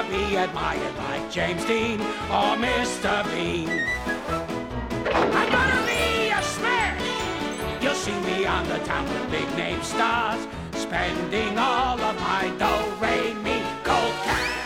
wanna be admired like James Dean or Mr. Bean. I'm gonna be a smash. You'll see me on the town with big name stars, spending all of my do-re-mi cold cash.